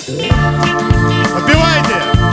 Подпевайте!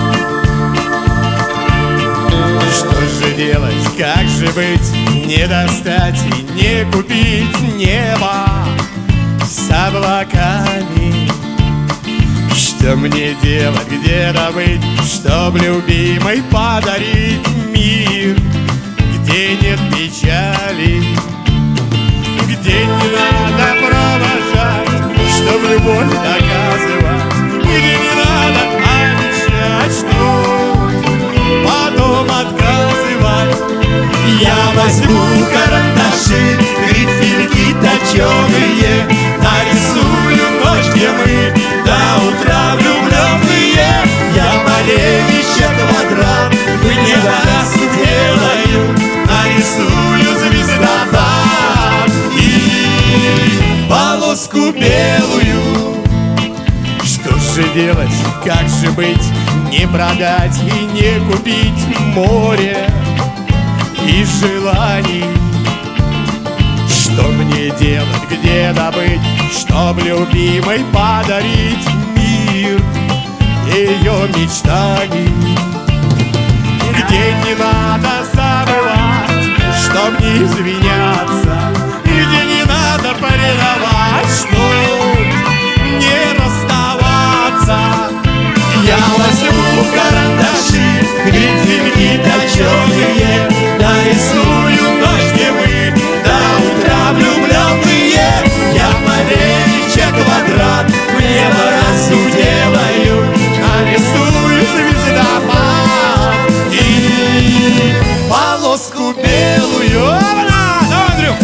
Что же делать, как же быть, не достать и не купить небо с облаками? Что мне делать, где добыть, чтоб любимой подарить мир, где нет печали, где не надо провожать, чтоб любовь доказывать, где не надо обещать, что потом отказывать. Я возьму карандаши, грифельки точеные, нарисую ночь, где мы до утра влюбленные. Я маленечко квадрат в небо сделаю, нарисую звездопад и полоску белую. Что же делать, как же быть, не продать и не купить море и желаний? Что мне делать, где добыть, чтоб любимой подарить мир ее мечтаний? Где не надо забывать, чтоб не извиняться, где не надо предавать, чтоб не расставаться. Я возьму карандаши, грифельки точеные, нарисую ночь, где мы до утра влюбленные. Я маленечко квадрат в небо разу делаю, нарисую звездопад и полоску белую. Давай, Андрюх!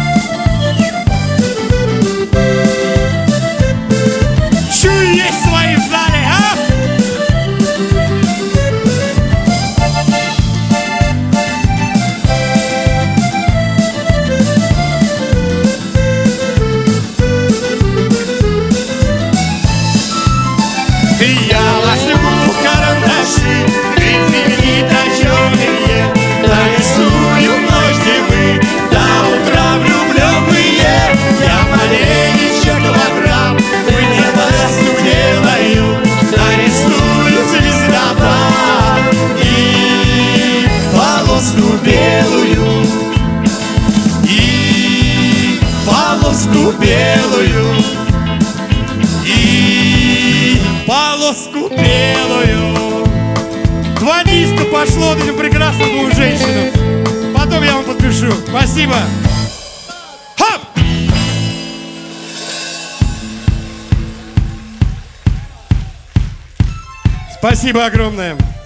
Чую, есть свои в зале, а? Я возьму карандаши, грифельки точеные, нарисую ночь, где мы до утра влюбленные. Я маленечко квадрат в небо разу делаю, нарисую звездопад и полоску белую, и полоску белую, и полоску белую. 2 диска пошло этим прекрасным двум женщинам. Потом я вам подпишу. Спасибо. Хоп! Спасибо огромное.